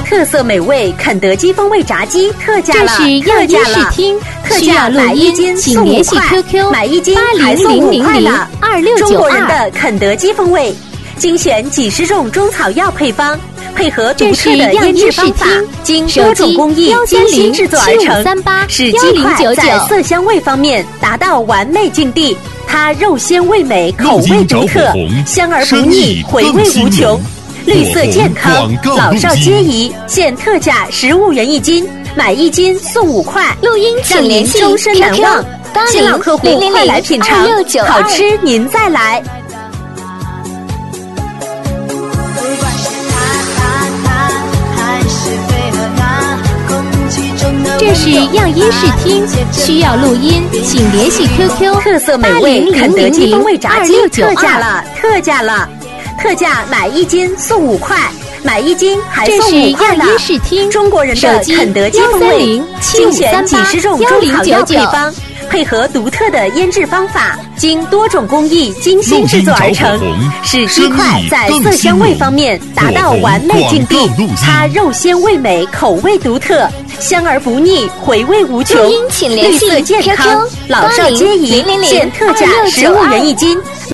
特色美味肯德基风味炸鸡特价了， 这是要音试听， 特价买一斤请联系 QQ 买一斤还送5块了。 80002692 中国人的肯德基风味，精选几十种中草药配方，配合独特的腌制方法，经多种工艺精心制作而成，使鸡块在色香味方面达到完美境地。它肉鲜味美，口味独特，香而不腻，回味无穷。绿色健康，老少皆宜，现特价15元一斤，买一斤送5块， 录音请让您联系终身难忘。 新老客户 000 快来品尝， 2692 好吃您再来。 这是样音试听，需要录音，请联系 QQ 特色美味肯德基风味炸鸡特价 2692。 了，特价了！特价买一斤送5块，买一斤还送这是 5块呢样音试听， 中国人的肯德基风味，精选几十种中草药配方，配合独特的腌制方法，经多种工艺精心制作而成，使鸡块在色香味方面达到完美境地。它肉鲜味美，口味独特，香而不腻，回味无穷。 录音请联系绿色健康， QQ 老少皆宜， 80002692 现特价15元一斤。